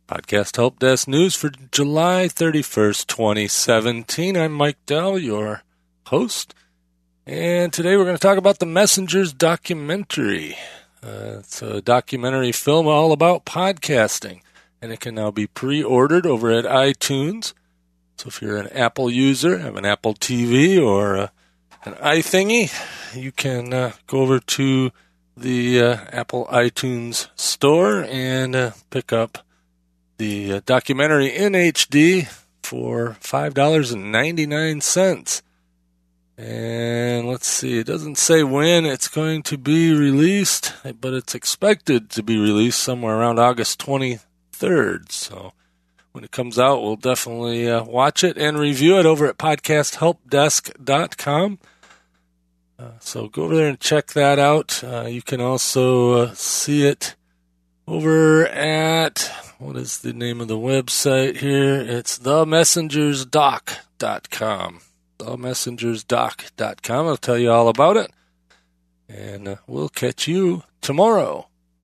Podcast Help Desk News for July 31st, 2017. I'm Mike Dell, your host. And today we're going to talk about The Messengers documentary. It's a documentary film all about podcasting. And it can now be pre-ordered over at iTunes. So if you're an Apple user, have an Apple TV or an iThingy, you can go over to the Apple iTunes store and pick up the documentary in HD for $5.99. And let's see, it doesn't say when it's going to be released, but it's expected to be released somewhere around August 23rd. So when it comes out, we'll definitely watch it and review it over at podcasthelpdesk.com. So go over there and check that out. You can also see it over at, what is the name of the website here? It's themessengersdoc.com. Themessengersdoc.com. I'll tell you all about it. And we'll catch you tomorrow.